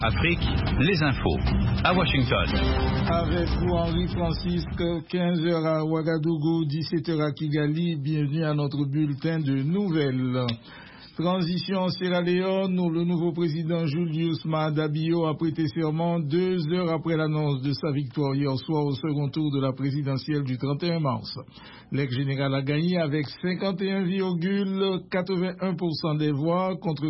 Afrique, les infos, à Washington. Avec vous, Henri Francisque, 15h à Ouagadougou, 17h à Kigali. Bienvenue à notre bulletin de nouvelles. Transition en Sierra Leone, où le nouveau président Julius Maada Bio a prêté serment 2 heures après l'annonce de sa victoire hier soir au second tour de la présidentielle du 31 mars. L'ex-général a gagné avec 51,81% des voix contre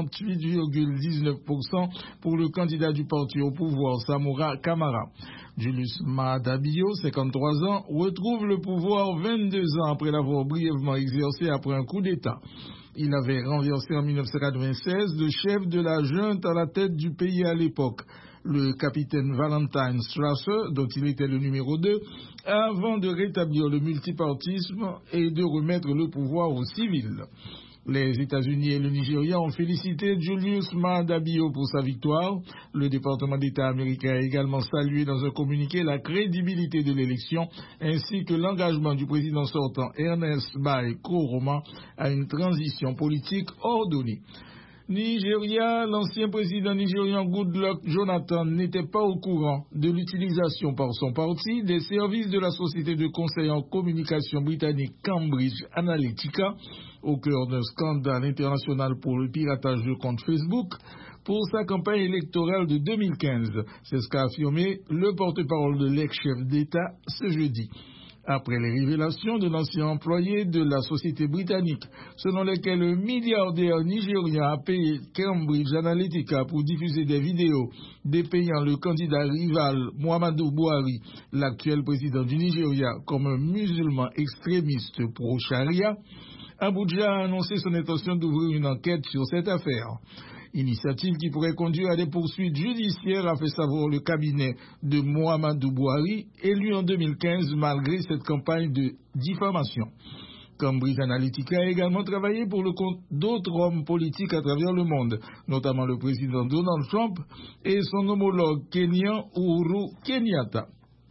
48,19% pour le candidat du parti au pouvoir, Samora Kamara. Julius Maada Bio, 53 ans, retrouve le pouvoir 22 ans après l'avoir brièvement exercé après un coup d'État. Il avait renversé en 1996 le chef de la junte à la tête du pays à l'époque, le capitaine Valentine Strasser, dont il était le numéro 2, avant de rétablir le multipartisme et de remettre le pouvoir aux civils. Les États-Unis et le Nigeria ont félicité Julius Maada Bio pour sa victoire. Le département d'État américain a également salué dans un communiqué la crédibilité de l'élection ainsi que l'engagement du président sortant Ernest Bai Koroma à une transition politique ordonnée. Nigeria, l'ancien président nigérian Goodluck Jonathan n'était pas au courant de l'utilisation par son parti des services de la société de conseil en communication britannique Cambridge Analytica, au cœur d'un scandale international pour le piratage de comptes Facebook, pour sa campagne électorale de 2015. C'est ce qu'a affirmé le porte-parole de l'ex-chef d'État ce jeudi. Après les révélations de l'ancien employé de la société britannique, selon lesquelles le milliardaire nigérien a payé Cambridge Analytica pour diffuser des vidéos dépeignant le candidat rival Muhammadu Buhari, l'actuel président du Nigeria, comme un musulman extrémiste pro-charia, Abuja a annoncé son intention d'ouvrir une enquête sur cette affaire. Initiative qui pourrait conduire à des poursuites judiciaires, a fait savoir le cabinet de Muhammadu Buhari, élu en 2015 malgré cette campagne de diffamation. Cambridge Analytica a également travaillé pour le compte d'autres hommes politiques à travers le monde, notamment le président Donald Trump et son homologue kenyan Uhuru Kenyatta.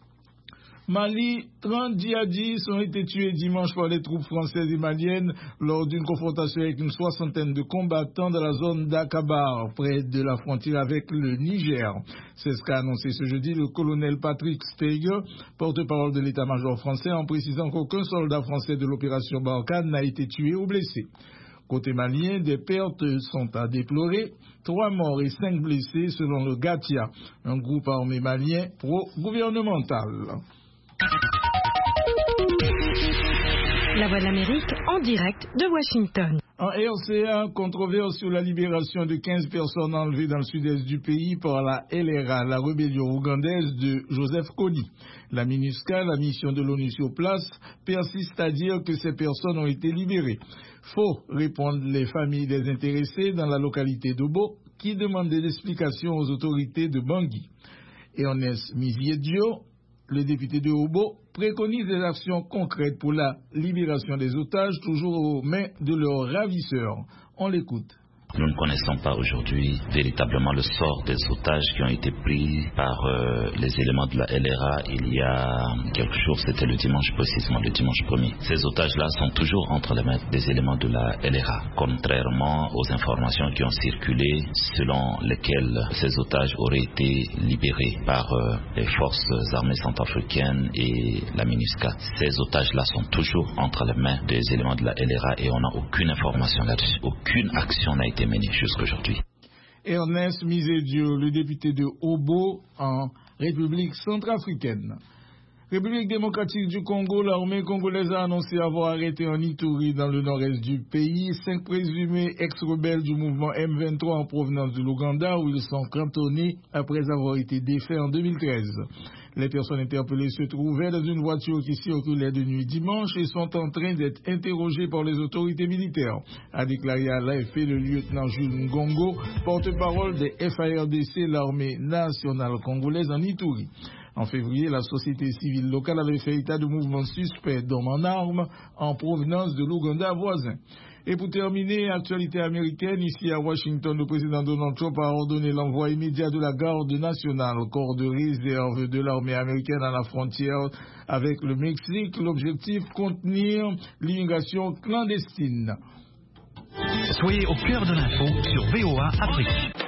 Mali, 30 djihadistes ont été tués dimanche par les troupes françaises et maliennes lors d'une confrontation avec une soixantaine de combattants dans la zone d'Akabar, près de la frontière avec le Niger. C'est ce qu'a annoncé ce jeudi le colonel Patrick Steiger, porte-parole de l'état-major français, en précisant qu'aucun soldat français de l'opération Barkhane n'a été tué ou blessé. Côté malien, des pertes sont à déplorer, 3 morts et 5 blessés selon le Gatia, un groupe armé malien pro-gouvernemental. La Voix de l'Amérique en direct de Washington. En RCA, controverse sur la libération de 15 personnes enlevées dans le sud-est du pays par la LRA, la rébellion ougandaise de Joseph Kony. La MINUSCA, la mission de l'ONU sur place, persiste à dire que ces personnes ont été libérées. Faux, répondent les familles des intéressés dans la localité d'Obo, qui demandent des explications aux autorités de Bangui. Ernest Miziedio, le député de Obo, préconise des actions concrètes pour la libération des otages, toujours aux mains de leurs ravisseurs. On l'écoute. Nous ne connaissons pas aujourd'hui véritablement le sort des otages qui ont été pris par les éléments de la LRA il y a quelques jours, c'était le dimanche précisément, le dimanche 1er. Ces otages-là sont toujours entre les mains des éléments de la LRA, contrairement aux informations qui ont circulé selon lesquelles ces otages auraient été libérés par les forces armées centrafricaines et la MINUSCA. Ces otages-là sont toujours entre les mains des éléments de la LRA et on n'a aucune information là-dessus. Aucune action n'a été menée jusqu'aujourd'hui. Ernest Miziedio, le député de Obo en République centrafricaine. République démocratique du Congo, l'armée congolaise a annoncé avoir arrêté en Ituri, dans le nord-est du pays, 5 présumés ex-rebelles du mouvement M23 en provenance de l'Ouganda, où ils sont cantonnés après avoir été défaits en 2013. Les personnes interpellées se trouvaient dans une voiture qui circulait de nuit dimanche et sont en train d'être interrogées par les autorités militaires, a déclaré à l'AFP le lieutenant Jules Ngongo, porte-parole des FARDC, l'armée nationale congolaise en Ituri. En février, la société civile locale avait fait état de mouvements suspects d'hommes en armes en provenance de l'Ouganda voisin. Et pour terminer, actualité américaine, ici à Washington, le président Donald Trump a ordonné l'envoi immédiat de la garde nationale, corps de réserve de l'armée américaine à la frontière avec le Mexique. L'objectif, contenir l'immigration clandestine. Soyez au cœur de l'info sur VOA Afrique.